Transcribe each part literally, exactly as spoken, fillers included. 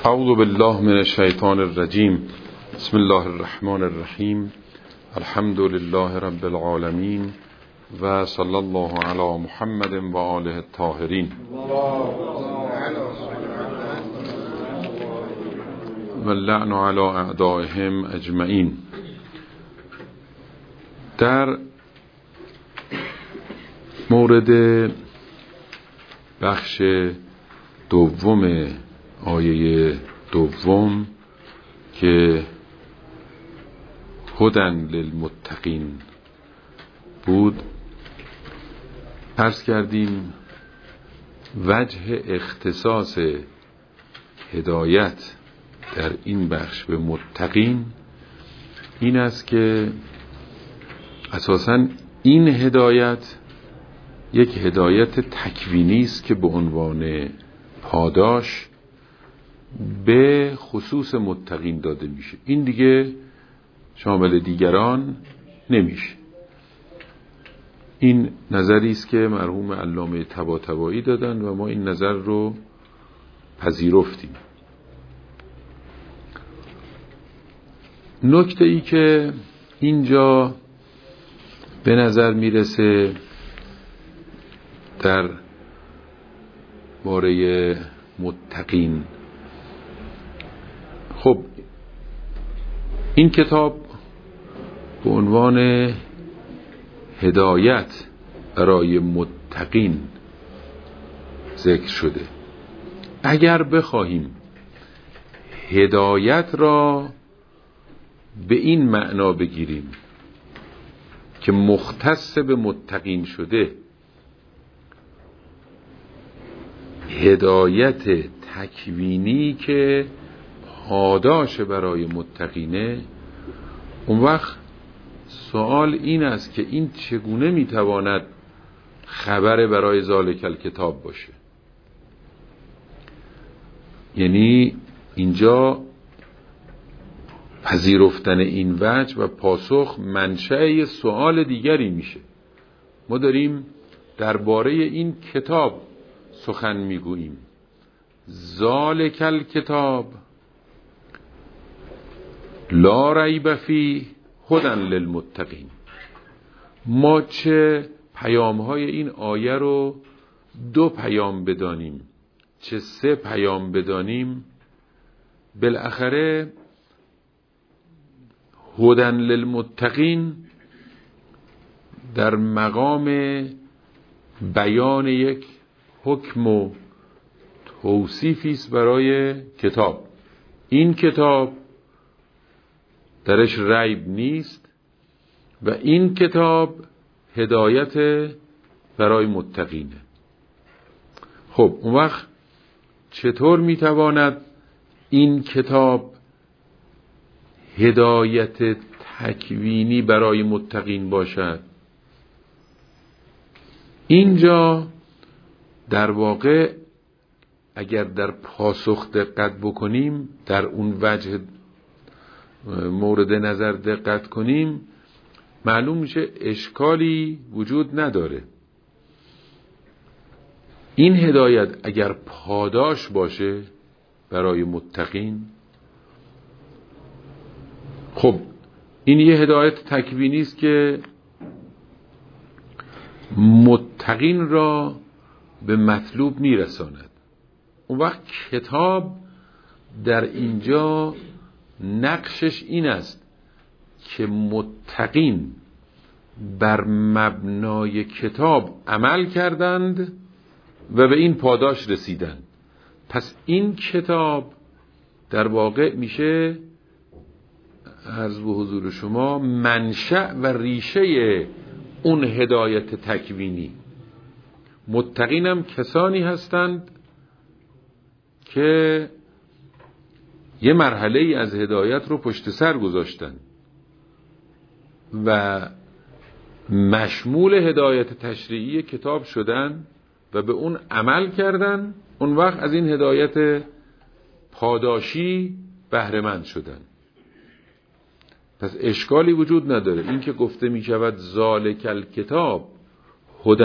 اعوذ بالله من الشیطان الرجیم. بسم الله الرحمن الرحیم. الحمد لله رب العالمین و صلی الله علی محمد و آله الطاهرین و اللعن علی اعدائهم اجمعین. در مورد بخش دوم آیه دوم که هدن للمتقین بود عرض کردیم وجه اختصاص هدایت در این بخش به متقین این است که اساساً این هدایت یک هدایت تکوینی است که به عنوان پاداش به خصوص متقین داده میشه. این دیگه شامل دیگران نمیشه. این نظری است که مرحوم علامه طباطبایی دادن و ما این نظر رو پذیرفتیم. نکته ای که اینجا به نظر میرسه در باره متقین، خب این کتاب به عنوان هدایت برای متقین ذکر شده. اگر بخواهیم هدایت را به این معنا بگیریم که مختص به متقین شده، هدایت تکوینی که پاداش برای متقینه، اون وقت سوال این است که این چگونه میتواند خبر برای ذالک الکتاب باشه؟ یعنی اینجا پذیرفتن این وجه و پاسخ منشأ سوال دیگری میشه. ما داریم درباره این کتاب سخن میگوییم. ذالک الکتاب لا ریب فیه هدی للمتقین. ما چه پیام‌های این آیه رو دو پیام بدانیم، چه سه پیام بدانیم، بالاخره هدی للمتقین در مقام بیان یک حکم و توصیفی است برای کتاب. این کتاب درش ریب نیست و این کتاب هدایت برای متقینه. خب اون وقت چطور میتواند این کتاب هدایت تکوینی برای متقین باشد؟ اینجا در واقع اگر در پاسخ دقت بکنیم، در اون وجه مورد نظر دقت کنیم، معلوم میشه اشکالی وجود نداره. این هدایت اگر پاداش باشه برای متقین، خب این یه هدایت تکوینی است که متقین را به مطلوب میرساند. اون وقت کتاب در اینجا نقشش این است که متقین بر مبنای کتاب عمل کردند و به این پاداش رسیدند. پس این کتاب در واقع میشه عرض به حضور شما منشأ و ریشه اون هدایت تکوینی. متقین هم کسانی هستند که یه مرحله ای از هدایت رو پشت سر گذاشتن و مشمول هدایت تشریعی کتاب شدن و به اون عمل کردن. اون وقت از این هدایت پاداشی بهره مند شدن. پس اشکالی وجود نداره. این که گفته می شود ذالک الکتاب هدی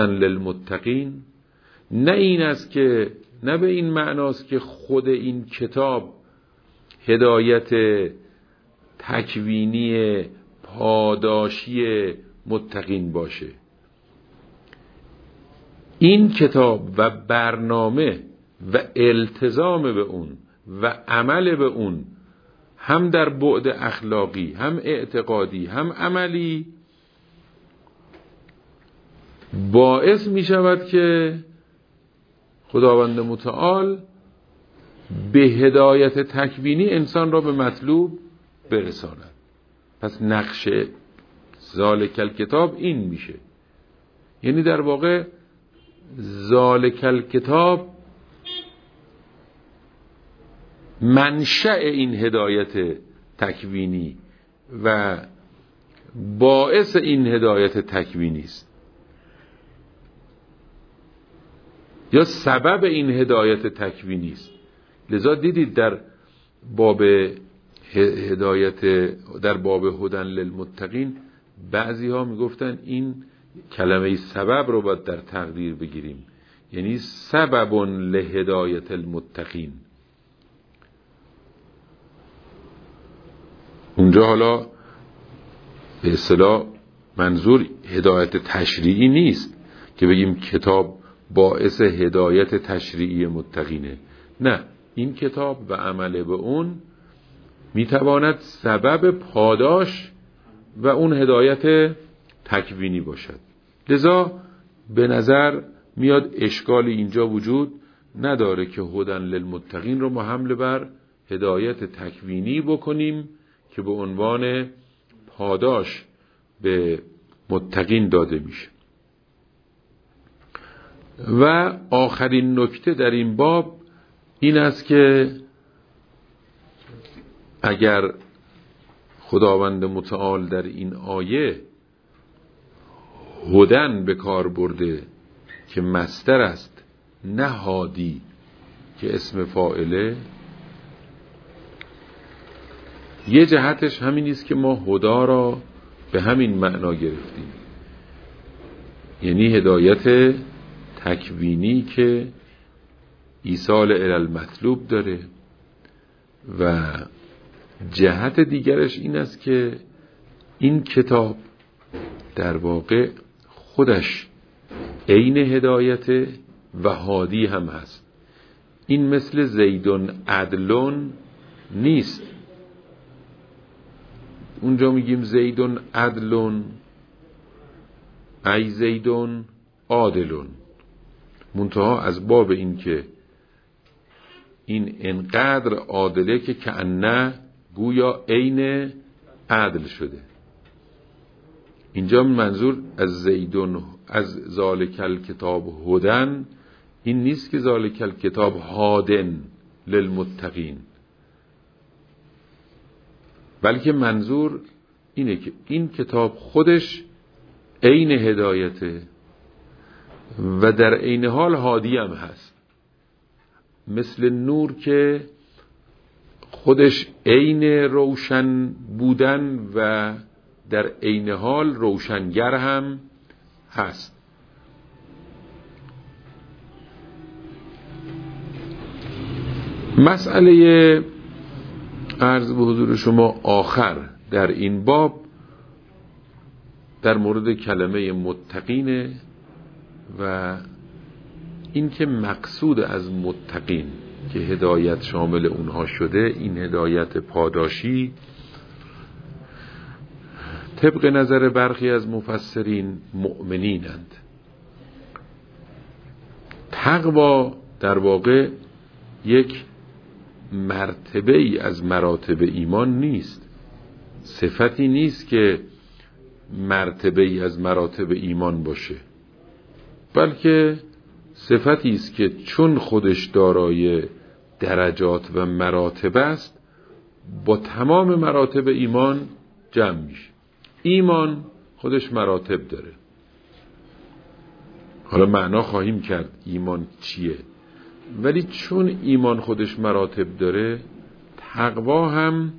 للمتقین، نه این است که نه به این معناست که خود این کتاب هدایت تکوینی پاداشی متقین باشه. این کتاب و برنامه و التزام به اون و عمل به اون، هم در بعد اخلاقی، هم اعتقادی، هم عملی، باعث می شود که خداوند متعال به هدایت تکوینی انسان را به مطلوب برساند. پس نقش ذالک الکتاب این میشه. یعنی در واقع ذالک الکتاب منشأ این هدایت تکوینی و باعث این هدایت تکوینی است، یا سبب این هدایت تکوینی است. لذا دیدید در باب هدایت، در باب هدن للمتقین، بعضی ها میگفتن این کلمه سبب رو باید در تقدیر بگیریم، یعنی سبب لهدایت المتقین. اونجا حالا به اصطلاح منظور هدایت تشریعی نیست که بگیم کتاب باعث هدایت تشریعی متقینه، نه، این کتاب و عمل به اون میتواند سبب پاداش و اون هدایت تکوینی باشد. لذا به نظر میاد اشکالی اینجا وجود نداره که هدن للمتقین رو ما حمل بر هدایت تکوینی بکنیم که به عنوان پاداش به متقین داده میشه. و آخرین نکته در این باب این است که اگر خداوند متعال در این آیه هدن به کار برده که مصدر است، نه هادی که اسم فاعله، یه جهتش همین است که ما هدا را به همین معنا گرفتیم، یعنی هدایت تکوینی که ایصال الی المطلوب داره، و جهت دیگرش این است که این کتاب در واقع خودش عین هدایت و هادی هم هست. این مثل زیدون عدلون نیست. اونجا میگیم زیدون عدلون ای زیدون عادلون، منتها از باب این که این انقدر عادله که کأنه گویا عین عدل شده. اینجا منظور از زیدون، از ذالک الکتاب هدن، این نیست که ذالک الکتاب هادن للمتقین، بلکه منظور اینه که این کتاب خودش عین هدایته و در عین حال هادی هم هست، مثل نور که خودش عین روشن بودن و در عین حال روشنگر هم هست. مسئله عرض به حضور شما آخر در این باب در مورد کلمه متقینه و این که مقصود از متقین که هدایت شامل اونها شده، این هدایت پاداشی طبق نظر برخی از مفسرین مؤمنینند. تقوا در واقع یک مرتبه ای از مراتب ایمان نیست، صفتی نیست که مرتبه ای از مراتب ایمان باشه، بلکه صفتی است که چون خودش دارای درجات و مراتب است با تمام مراتب ایمان جمع میشه. ایمان خودش مراتب داره، حالا معنا خواهیم کرد ایمان چیه، ولی چون ایمان خودش مراتب داره، تقوا هم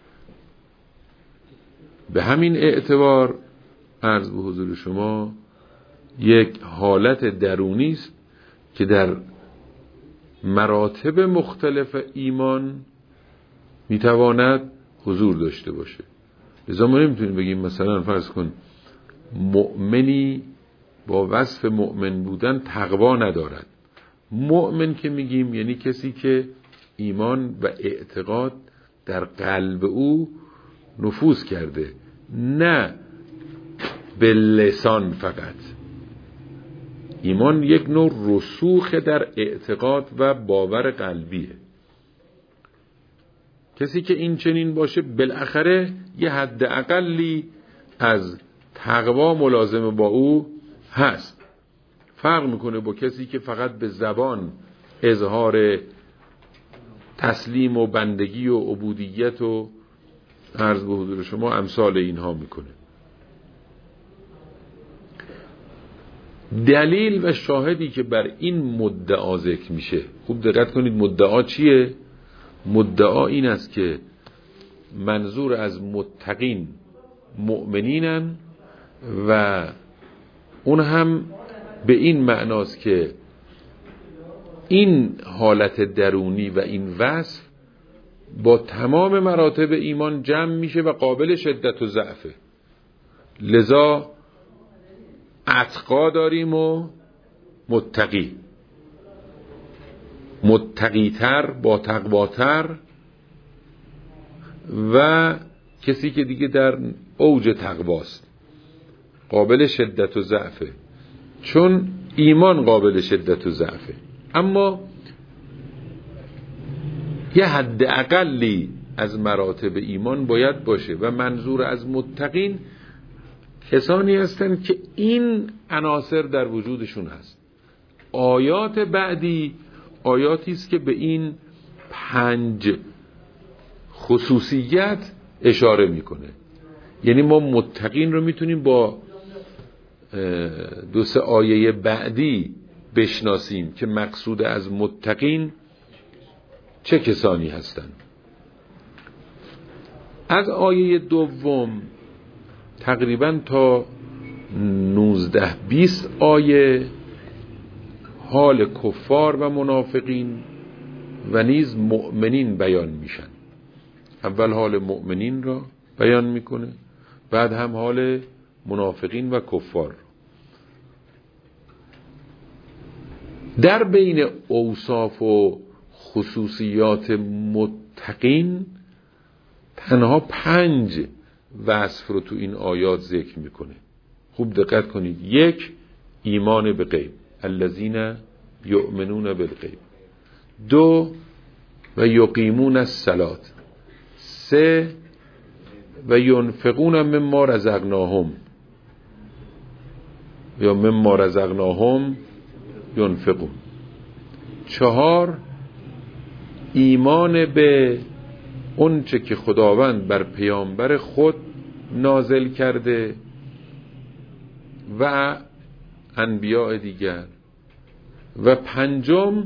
به همین اعتبار عرض به حضور شما یک حالت درونی است که در مراتب مختلف ایمان میتواند حضور داشته باشه. لذا ما نمیتونیم بگیم مثلا فرض کن مؤمنی با وصف مؤمن بودن تقوا ندارد. مؤمن که میگیم یعنی کسی که ایمان و اعتقاد در قلب او نفوذ کرده، نه به لسان فقط. ایمان یک نوع رسوخ در اعتقاد و باور قلبیه. کسی که این چنین باشه بالاخره یه حد اقلی از تقوا ملازم با او هست. فرق میکنه با کسی که فقط به زبان اظهار تسلیم و بندگی و عبودیت و عرض به حضور شما امثال اینها میکنه. دلیل و شاهدی که بر این مدعا ذکر میشه، خوب دقت کنید مدعا چیه؟ مدعا این است که منظور از متقین مؤمنینن و اون هم به این معناست که این حالت درونی و این وصف با تمام مراتب ایمان جمع میشه و قابل شدت و ضعفه. لذا اتقا داریم و متقی، متقیتر با تقواتر و کسی که دیگه در اوج تقواست قابل شدت و ضعفه، چون ایمان قابل شدت و ضعفه. اما یه حد اقلی از مراتب ایمان باید باشه و منظور از متقین کسانی هستند که این عناصر در وجودشون هست. آیات بعدی آیاتی است که به این پنج خصوصیت اشاره میکنه. یعنی ما متقین رو میتونیم با دو سه آیه بعدی بشناسیم که مقصود از متقین چه کسانی هستند. از آیه دوم تقریبا تا نوزده بیست آیه حال کفار و منافقین و نیز مؤمنین بیان میشن. اول حال مؤمنین را بیان میکنه، بعد هم حال منافقین و کفار. در بین اوصاف و خصوصیات متقین تنها پنج وصف رو تو این آیات ذکر میکنه. خوب دقت کنید. یک، ایمان به غیب، الذین یؤمنون بالغیب. دو، و یقیمون الصلاة. سه، و ینفقون مما رزقناهم یا مما رزقناهم ینفقون. چهار، ایمان به اون چه که خداوند بر پیامبر خود نازل کرده و انبیاء دیگر. و پنجم،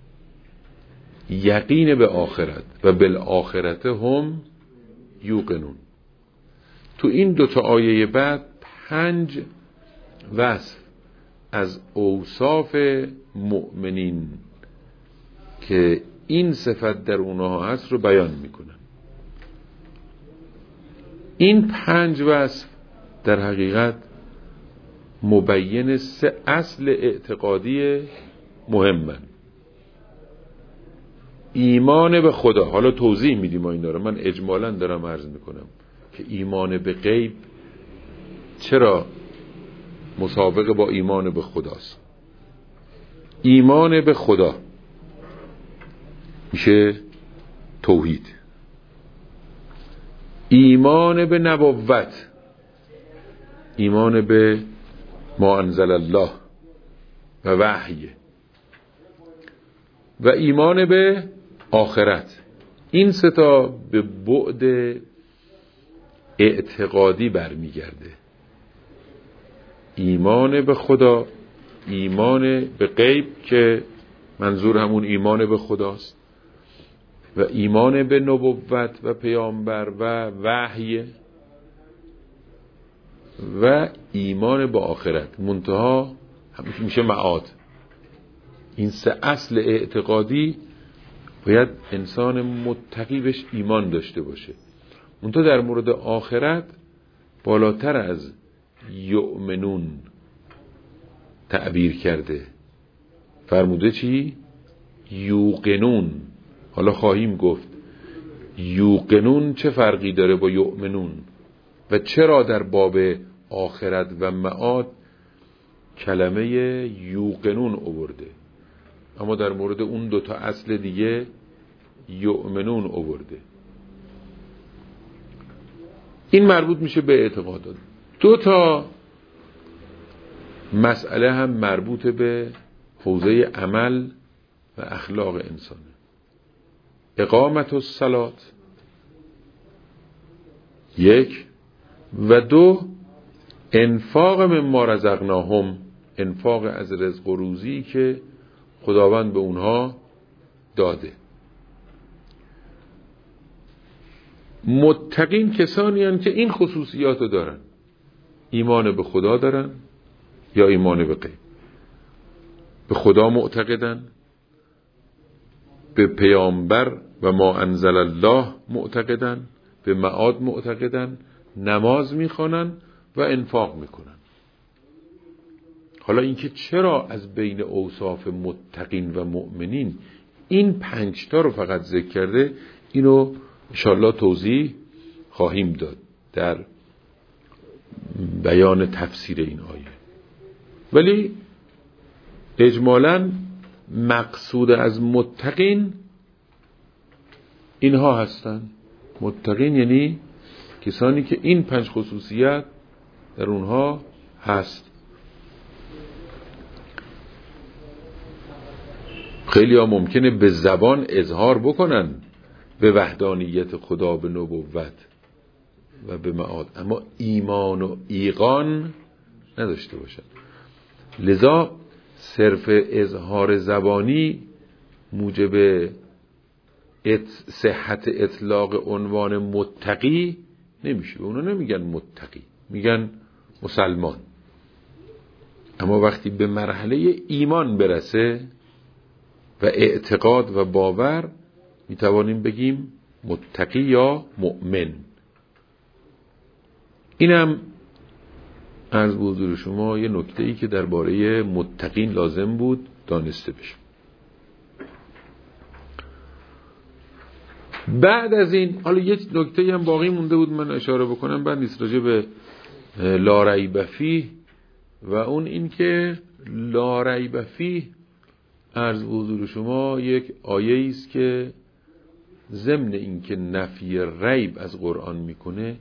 یقین به آخرت و بالآخرت هم یوقنون. تو این دوتا آیه بعد پنج وصف از اوصاف مؤمنین که این صفت در اونها هست رو بیان میکنن. این پنج وصف در حقیقت مبین سه اصل اعتقادی مهمن. ایمان به خدا، حالا توضیح میدیم ما این داره، من اجمالا دارم عرض میکنم که ایمان به غیب چرا مسابقه با ایمان به خداست. ایمان به خدا میشه توحید. ایمان به نبوت، ایمان به ما انزل الله و وحی، و ایمان به آخرت. این سه تا به بعد اعتقادی برمیگرده. ایمان به خدا، ایمان به غیب که منظور همون ایمان به خداست، و ایمان به نبوت و پیامبر و وحی، و ایمان به آخرت، منتها همیشه میشه معاد. این سه اصل اعتقادی باید انسان متقی بهش ایمان داشته باشه. منتها در مورد آخرت بالاتر از یؤمنون تعبیر کرده، فرموده چی؟ یوقنون. حالا خواهیم گفت یوقنون چه فرقی داره با یؤمنون و چرا در باب آخرت و معاد کلمه یوقنون آورده، اما در مورد اون دوتا اصل دیگه یؤمنون آورده. این مربوط میشه به اعتقادات. دو تا مسئله هم مربوط به حوزه عمل و اخلاق انسانه. اقامت الصلات یک، و دو انفاق مما رزقناهم، انفاق از رزق و روزی که خداوند به اونها داده. متقین کسانی هستند که این خصوصیات رو دارن، ایمان به خدا دارن یا ایمان به غیب، به خدا معتقدن، به پیامبر و ما انزل الله معتقدن، به معاد معتقدن، نماز میخوانن و انفاق میکنن. حالا اینکه چرا از بین اوصاف متقین و مؤمنین این پنج تا رو فقط ذکر کرده، اینو انشاءالله توضیح خواهیم داد در بیان تفسیر این آیه. ولی اجمالاً مقصود از متقین اینها هستند. متقین یعنی کسانی که این پنج خصوصیت در اونها هست. خیلی ها ممکنه به زبان اظهار بکنن به وحدانیت خدا، به نبوت و به معاد، اما ایمان و ایقان نداشته باشن. لذا صرف اظهار زبانی موجب صحت اطلاق عنوان متقی نمیشه. اونا نمیگن متقی، میگن مسلمان. اما وقتی به مرحله ایمان برسه و اعتقاد و باور، میتوانیم بگیم متقی یا مؤمن. اینم عرض به حضور شما یه نکته ای که درباره متقین لازم بود دانسته بشه. بعد از این حالا یه نکته هم باقی مونده بود من اشاره بکنم، بعد نیست، راجع به لا ریب فیه، و اون این که لا ریب فیه عرض به حضور شما یک آیه است که ضمن این که نفی ریب از قرآن میکنه،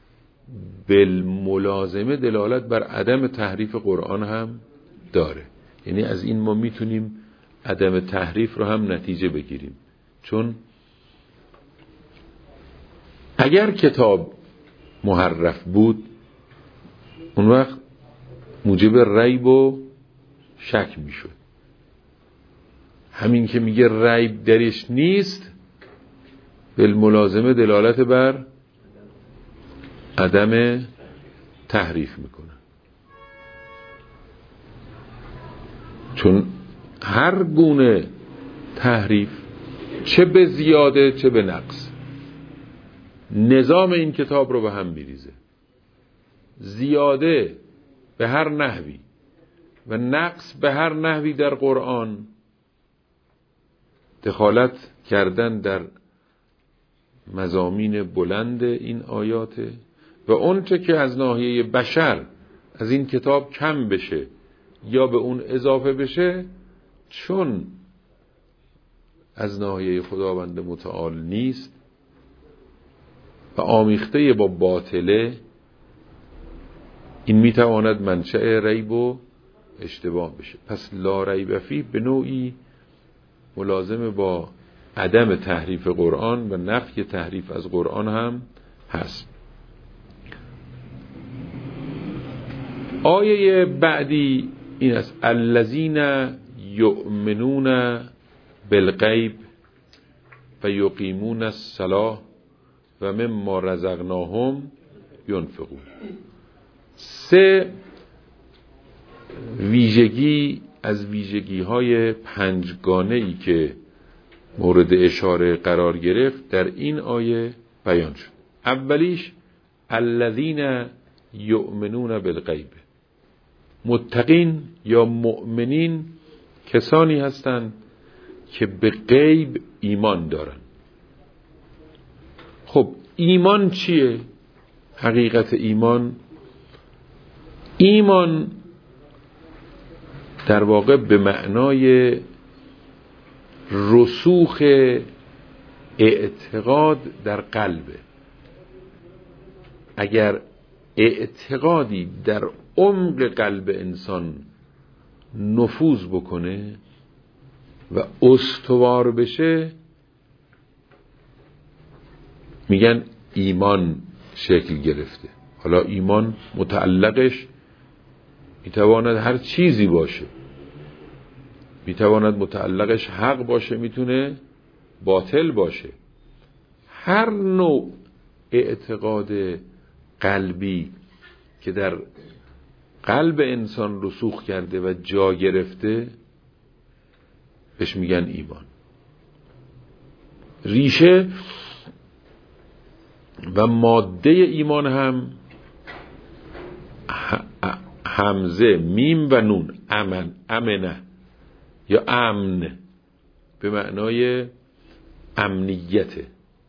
بالملازمه دلالت بر عدم تحریف قرآن هم داره. یعنی از این ما میتونیم عدم تحریف رو هم نتیجه بگیریم، چون اگر کتاب محرف بود اون وقت موجب ریب و شک میشد. همین که میگه ریب درش نیست بالملازمه دلالت بر عدم تحریف میکنه، چون هر گونه تحریف چه به زیاده چه به نقص نظام این کتاب رو به هم میریزه. زیاده به هر نحوی و نقص به هر نحوی در قرآن دخالت کردن در مضامین بلند این آیاته، و اون چه که از ناحیه بشر از این کتاب کم بشه یا به اون اضافه بشه، چون از ناحیه خداوند متعال نیست و آمیخته با باطله، این میتواند منشأ ریب و اشتباه بشه. پس لا ریب فیه به نوعی ملازم با عدم تحریف قرآن و نفی تحریف از قرآن هم هست. آیه بعدی این است: الذین یؤمنون بالغیب و یقیمون الصلاة و مما رزقناهم ینفقون. سه ویژگی از ویژگی های پنجگانه ای که مورد اشاره قرار گرفت در این آیه بیان شد. اولیش الذین یؤمنون بالغیب، متقین یا مؤمنین کسانی هستند که به غیب ایمان دارن. خب ایمان چیه؟ حقیقت ایمان، ایمان در واقع به معنای رسوخ اعتقاد در قلبه. اگر اعتقادی در عمق قلب انسان نفوذ بکنه و استوار بشه، میگن ایمان شکل گرفته. حالا ایمان متعلقش میتواند هر چیزی باشه، میتواند متعلقش حق باشه، میتونه باطل باشه. هر نوع اعتقاد قلبی که در قلب انسان رسوخ کرده و جا گرفته بهش میگن ایمان. ریشه و ماده ایمان هم همزه، میم و نون، امن، امنه یا امن به معنای امنیته.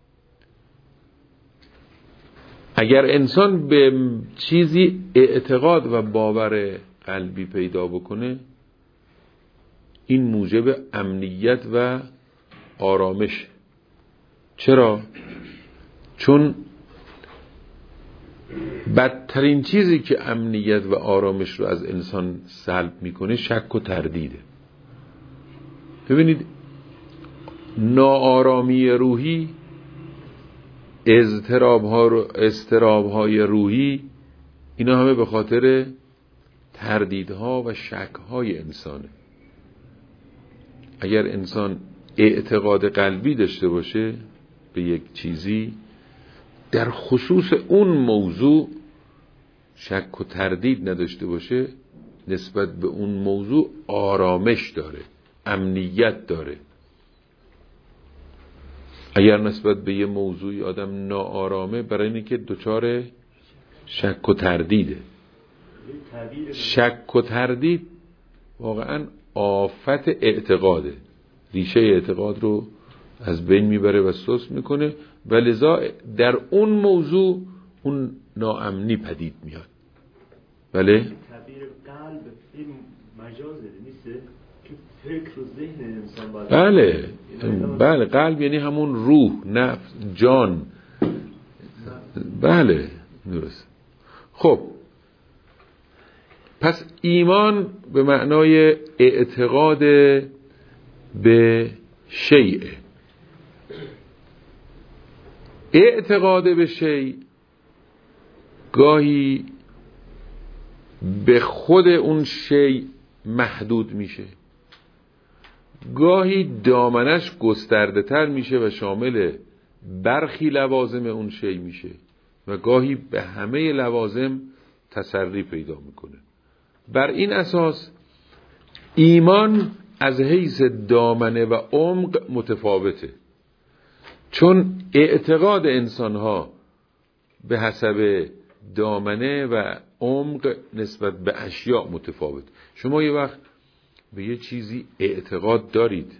اگر انسان به چیزی اعتقاد و باور قلبی پیدا بکنه، این موجب امنیت و آرامش. چرا؟ چون بدترین چیزی که امنیت و آرامش رو از انسان سلب میکنه شک و تردیده. ببینید ناآرامی روحی، اضطراب ها، اضطراب های روحی، اینا همه به خاطر تردیدها و شک های انسانه. اگر انسان اعتقاد قلبی داشته باشه به یک چیزی، در خصوص اون موضوع شک و تردید نداشته باشه، نسبت به اون موضوع آرامش داره، امنیت داره. اگر نسبت به یه موضوعی آدم ناآرامه، برای اینه که دچار شک و تردیده. شک و تردید واقعا آفت اعتقاده، ریشه اعتقاد رو از بین میبره و سست میکنه و لذا در اون موضوع اون ناامنی پدید میاد. بله؟ تعبیر قلب این مجازه نیست که فکر و ذهن انسان باید. بله بله، قلب یعنی همون روح، نفس، جان. بله درست. خب پس ایمان به معنای اعتقاد به شیء. اعتقاد به شیء گاهی به خود اون شیء محدود میشه، گاهی دامنش گسترده تر میشه و شامل برخی لوازم اون شیء میشه و گاهی به همه لوازم تسری پیدا میکنه. بر این اساس ایمان از حیث دامنه و عمق متفاوته، چون اعتقاد انسانها به حسب دامنه و عمق نسبت به اشیاء متفاوت. شما یه وقت به یه چیزی اعتقاد دارید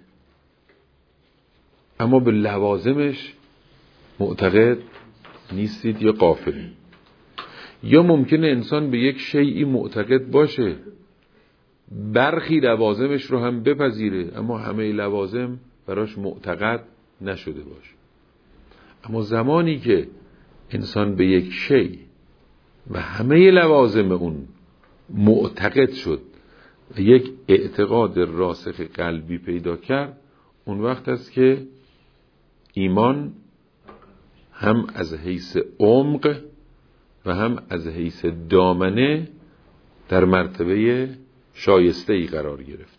اما به لوازمش معتقد نیستید یا غافلید. یا ممکنه انسان به یک شیئی معتقد باشه، برخی لوازمش رو هم بپذیره اما همه لوازم براش معتقد نشده باشه. اما زمانی که انسان به یک شیء و همه لوازم اون معتقد شد و یک اعتقاد راسخ قلبی پیدا کرد، اون وقت است که ایمان هم از حیث عمق و هم از حیث دامنه در مرتبه شایسته ای قرار گرفته.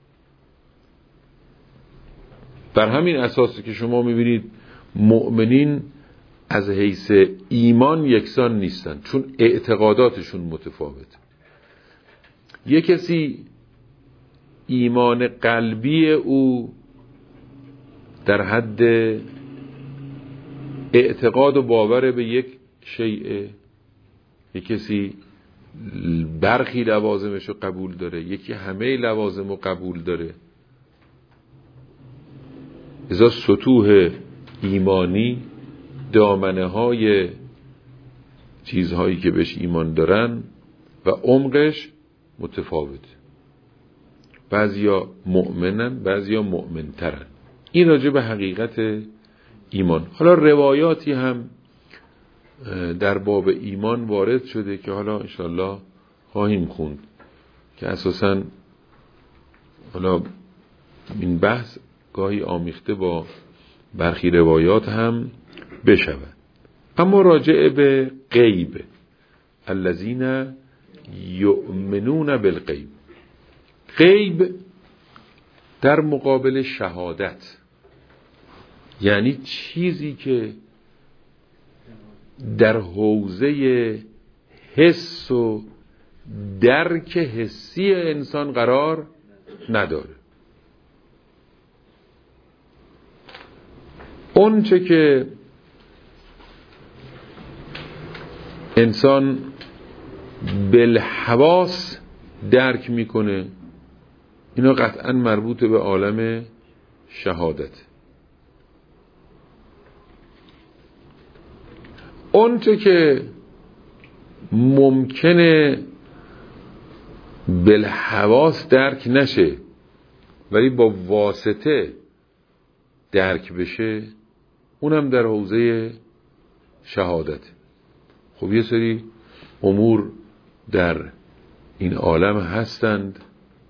بر همین اساسی که شما میبینید مؤمنین از حیث ایمان یکسان نیستن، چون اعتقاداتشون متفاوته. یک کسی ایمان قلبی او در حد اعتقاد و باور به یک شیء، یک کسی برخی لوازمش رو قبول داره، یکی همه لوازم رو قبول داره. ازا سطوح ایمانی دامنه های چیزهایی که بهش ایمان دارن و عمقش متفاوت. بعضیا مؤمنن، بعضیا مؤمنترن. این راجع به حقیقت ایمان. حالا روایاتی هم در باب ایمان وارد شده که حالا انشالله خواهیم خوند که اساساً حالا این بحث گاهی آمیخته با برخی روایات هم بشود. اما راجع به غیب، الذین یؤمنون بالغیب، غیب در مقابل شهادت، یعنی چیزی که در حوزه حس و درک حسی انسان قرار نداره. اون چه که انسان بالحواس درک میکنه اینا قطعا مربوط به عالم شهادت. اون چه که ممکنه بالحواس درک نشه ولی با واسطه درک بشه اونم در حوزه شهادت. خب یه سری امور در این عالم هستند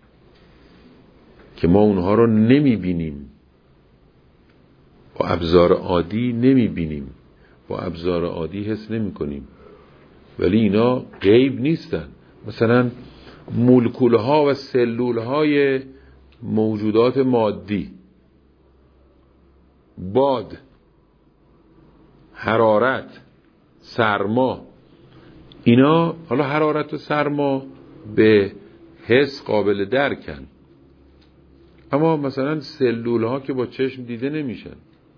که ما اونها رو نمی بینیم، با ابزار عادی نمی بینیم، با ابزار عادی حس نمی کنیم، ولی اینا غیب نیستن. مثلا مولکول ها و سلول های موجودات مادی، باد، حرارت، سرما، اینا حالا حرارت و سرما به حس قابل درکن، اما مثلا سلول ها که با چشم دیده نمیشن.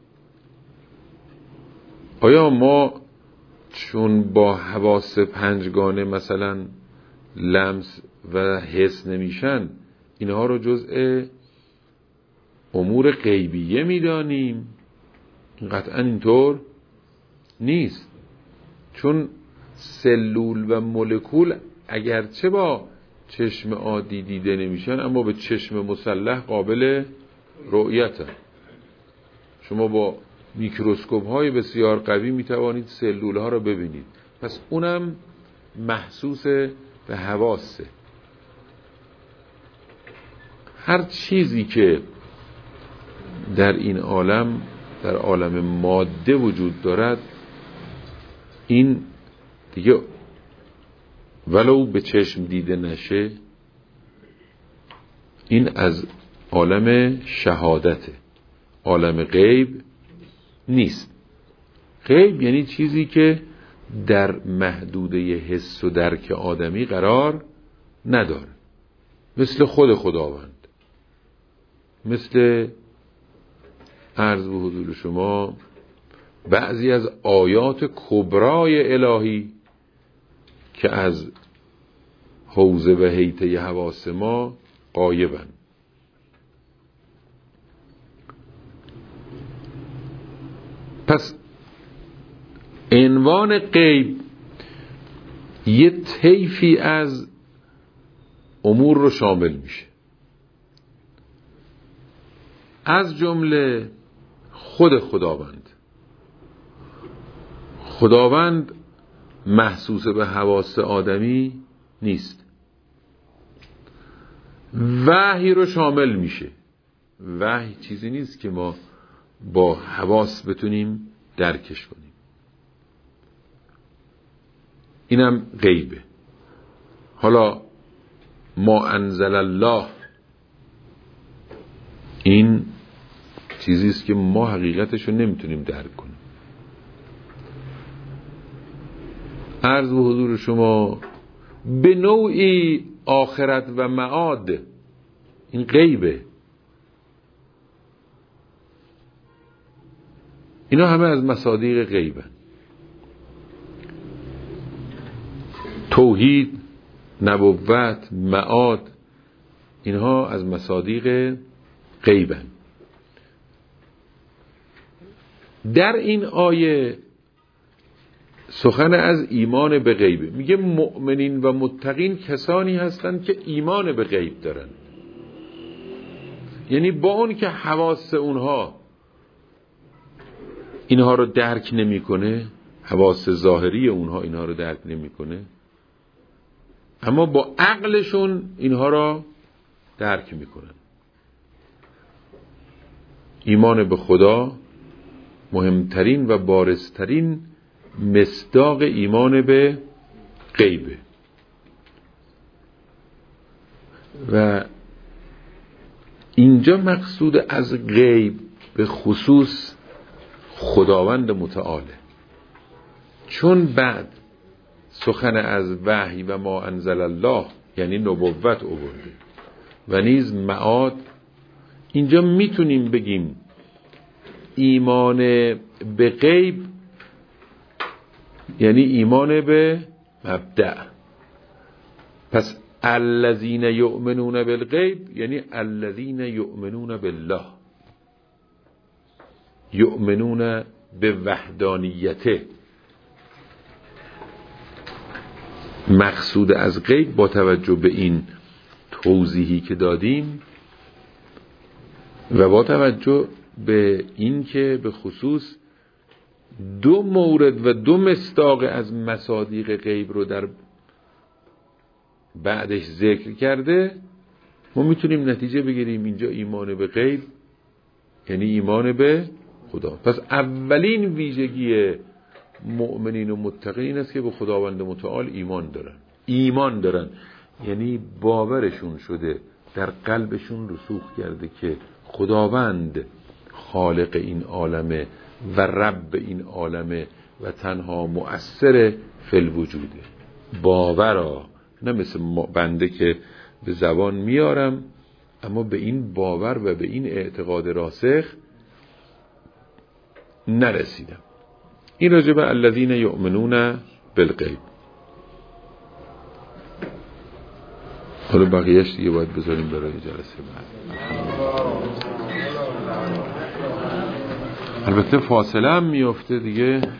آیا ما چون با حواس پنجگانه مثلا لمس و حس نمیشن اینها رو جزء امور غیبیه میدانیم؟ قطعا اینطور نیست، چون سلول و مولکول اگرچه با چشم عادی دیده نمیشن اما به چشم مسلح قابل رؤیت هست. شما با میکروسکوپ های بسیار قوی میتوانید سلول ها رو ببینید، پس اونم محسوس به حواسه. هر چیزی که در این عالم، در عالم ماده وجود دارد، این دیگه ولو به چشم دیده نشه این از عالم شهادته، عالم غیب نیست. غیب یعنی چیزی که در محدوده حس و درک آدمی قرار نداره، مثل خود خداوند، مثل عرض به حضور شما بعضی از آیات کبرای الهی که از حوزه و حیطه حواس ما غایبن. پس عنوان غیب یه طیفی از امور رو شامل میشه، از جمله خود خداوند. خداوند محسوس به حواس آدمی نیست، وحی رو شامل میشه. وحی چیزی نیست که ما با حواس بتونیم درکش کنیم، اینم غیبه. حالا ما انزل الله، این چیزی است که ما حقیقتش رو نمیتونیم درک کنیم. عرض به حضور شما به نوعی آخرت و معاد، این غیبه. اینا همه از مصادیق غیبه. توحید، نبوت، معاد، اینها از مصادیق غیبه. در این آیه سخن از ایمان به غیبه. میگه مؤمنین و متقین کسانی هستند که ایمان به غیب دارن. یعنی با اون که حواس اونها اینها رو درک نمیکنه، حواس ظاهری اونها اینها رو درک نمیکنه، اما با عقلشون اینها را درک میکنن. ایمان به خدا مهمترین و بارزترین مصداق ایمان به غیبه. و اینجا مقصود از غیب به خصوص خداوند متعاله، چون بعد سخن از وحی و ما انزل الله یعنی نبوت آورده و نیز معاد. اینجا میتونیم بگیم ایمان به غیب یعنی ایمان به مبدأ. پس الذین یؤمنون بالغیب یعنی الذین یؤمنون بالله، یؤمنون به وحدانیته. مقصود از غیب با توجه به این توضیحی که دادیم و با توجه به این که به خصوص دو مورد و دو مصداق از مصادیق غیب رو در بعدش ذکر کرده، ما میتونیم نتیجه بگیریم اینجا ایمان به غیب یعنی ایمان به خدا. پس اولین ویژگی مؤمنین و متقین این است که به خداوند متعال ایمان دارن. ایمان دارن یعنی باورشون شده، در قلبشون رسوخ کرده که خداوند خالق این عالمه و رب این عالمه و تنها مؤثر فی الوجوده. باورا، نه مثل بنده که به زبان میارم اما به این باور و به این اعتقاد راسخ نرسیدم. این راجع به الذین یؤمنون بالغیب. حالا بقیهش دیگه باید بذاریم برای جلسه بعد. البته فاصله هم میفته دیگه.